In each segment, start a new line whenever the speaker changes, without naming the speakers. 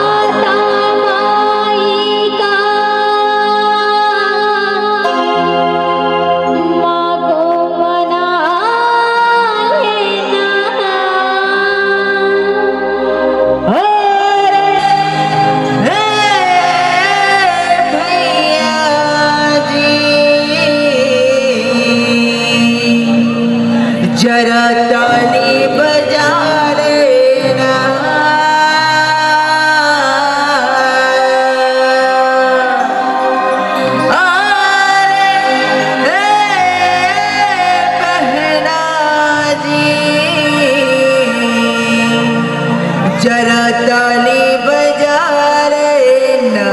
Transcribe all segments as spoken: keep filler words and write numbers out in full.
जरा ताली बजा लेना, अरे बहना जी जरा ताली बजा लेना।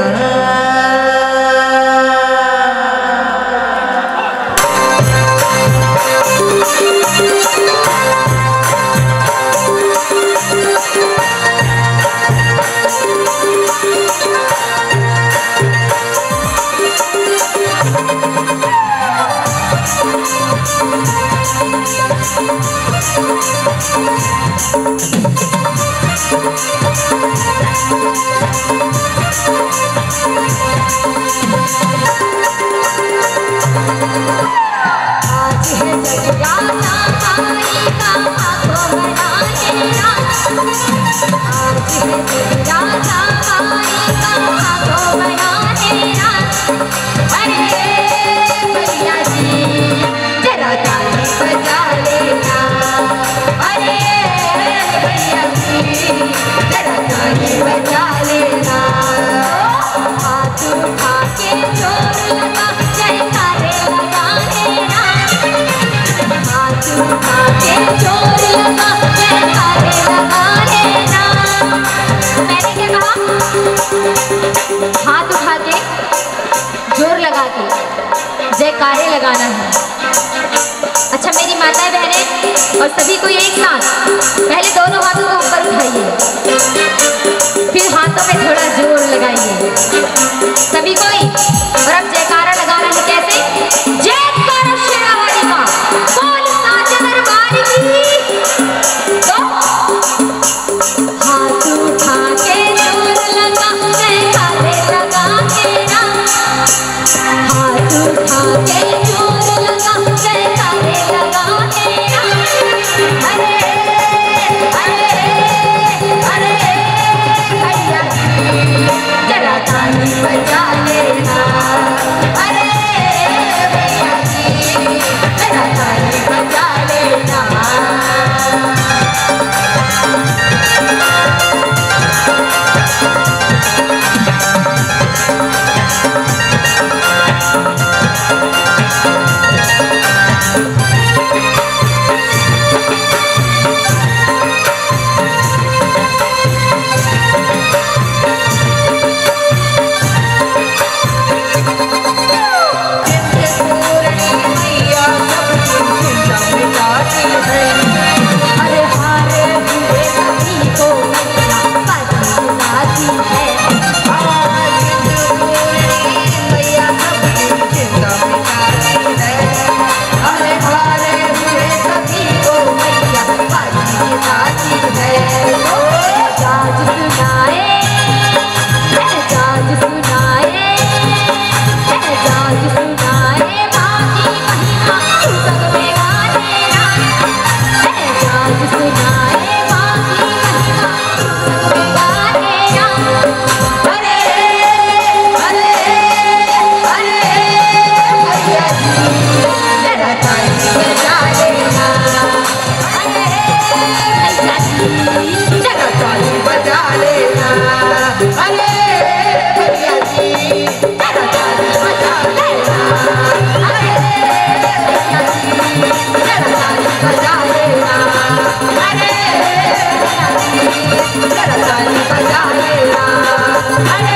हाथ उठा के जोर लगा के जयकारे लगाना है। अच्छा मेरी माताएं बहनें और सभी को एक साथ पहले दोनों हाथों को ऊपर उठाइए, फिर हाथों में थोड़ा जोर लगाइए सभी कोई। और अब जयकारा लगाना है। कैसे? जयकारा शेरावाली का, बोल साचे दरबार की। तो हाथ उठा के जोर लगा जयकारे लगा के ना, हाथ उठा के जोर लगा जयकारे लगा के ना। अरे अरे अरे भैया जरा ताली बजा लेना, अरे भैया जी जरा ताली बजा लेना।
I